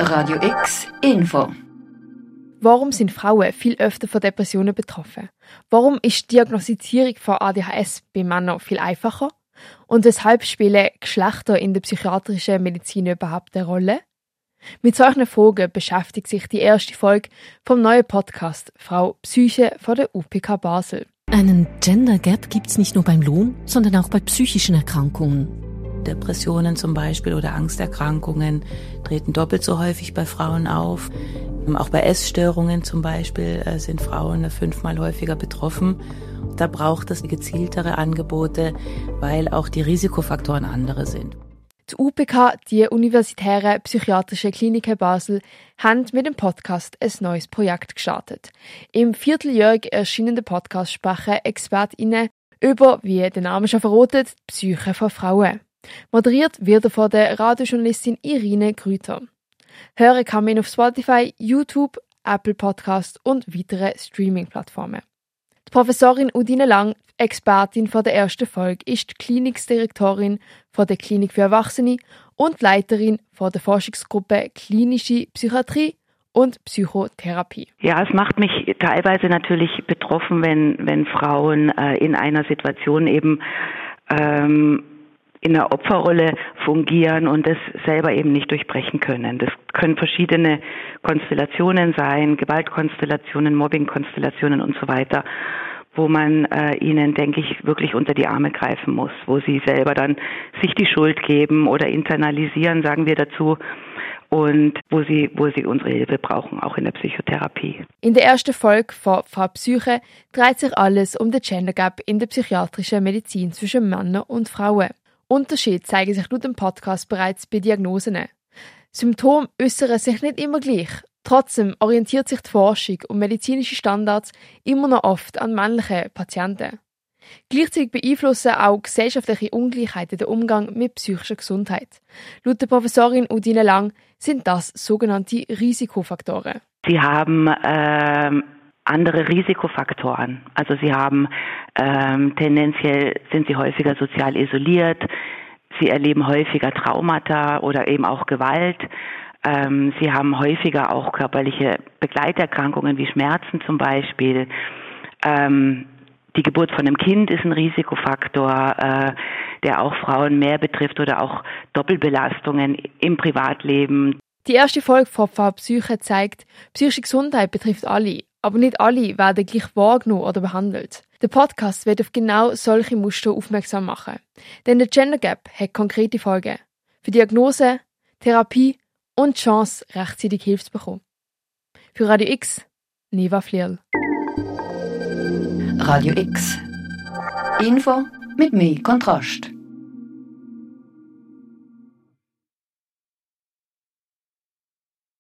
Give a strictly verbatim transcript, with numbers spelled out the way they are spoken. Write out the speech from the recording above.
Radio X Info. Warum sind Frauen viel öfter von Depressionen betroffen? Warum ist die Diagnostizierung von A D H S bei Männern viel einfacher? Und weshalb spielen Geschlechter in der psychiatrischen Medizin überhaupt eine Rolle? Mit solchen Fragen beschäftigt sich die erste Folge vom neuen Podcast «Frau Psyche» von der U P K Basel. Einen Gender Gap gibt es nicht nur beim Lohn, sondern auch bei psychischen Erkrankungen. Depressionen zum Beispiel oder Angsterkrankungen treten doppelt so häufig bei Frauen auf. Auch bei Essstörungen zum Beispiel sind Frauen fünfmal häufiger betroffen. Da braucht es gezieltere Angebote, weil auch die Risikofaktoren andere sind. Die U P K, die Universitäre Psychiatrische Klinik Basel, haben mit dem Podcast ein neues Projekt gestartet. Im vierteljährig erscheinenden Podcast sprechen ExpertInnen über, wie der Name schon verratet, die Psyche von Frauen. Moderiert wird er von der Radiojournalistin Irine Grüter. Hören kann man ihn auf Spotify, YouTube, Apple Podcast und weiteren Streaming-Plattformen. Die Professorin Udine Lang, Expertin von der ersten Folge, ist die Klinikdirektorin von der Klinik für Erwachsene und Leiterin von der Forschungsgruppe Klinische Psychiatrie und Psychotherapie. Ja, es macht mich teilweise natürlich betroffen, wenn, wenn Frauen äh, in einer Situation eben ähm, in der Opferrolle fungieren und das selber eben nicht durchbrechen können. Das können verschiedene Konstellationen sein, Gewaltkonstellationen, Mobbingkonstellationen und so weiter, wo man äh, ihnen, denke ich, wirklich unter die Arme greifen muss, wo sie selber dann sich die Schuld geben oder internalisieren, sagen wir dazu, und wo sie, wo sie unsere Hilfe brauchen, auch in der Psychotherapie. In der ersten Folge von «Frau Psyche» dreht sich alles um den Gender Gap in der psychiatrischen Medizin zwischen Männern und Frauen. Unterschiede zeigen sich laut dem Podcast bereits bei Diagnosen. Symptome äußern sich nicht immer gleich. Trotzdem orientiert sich die Forschung und medizinische Standards immer noch oft an männlichen Patienten. Gleichzeitig beeinflussen auch gesellschaftliche Ungleichheiten den Umgang mit psychischer Gesundheit. Laut der Professorin Udine Lang sind das sogenannte Risikofaktoren. Sie haben ähm andere Risikofaktoren. Also sie haben ähm, tendenziell sind sie häufiger sozial isoliert, sie erleben häufiger Traumata oder eben auch Gewalt. Ähm, sie haben häufiger auch körperliche Begleiterkrankungen wie Schmerzen zum Beispiel. Ähm, die Geburt von einem Kind ist ein Risikofaktor, äh, der auch Frauen mehr betrifft oder auch Doppelbelastungen im Privatleben. Die erste Folge von «Frau Psyche» zeigt, psychische Gesundheit betrifft alle. Aber nicht alle werden gleich wahrgenommen oder behandelt. Der Podcast wird auf genau solche Muster aufmerksam machen. Denn der Gender Gap hat konkrete Folgen. Für Diagnose, Therapie und die Chance, rechtzeitig Hilfe zu bekommen. Für Radio X, Neva Flierl. Radio X Info mit mehr Kontrast.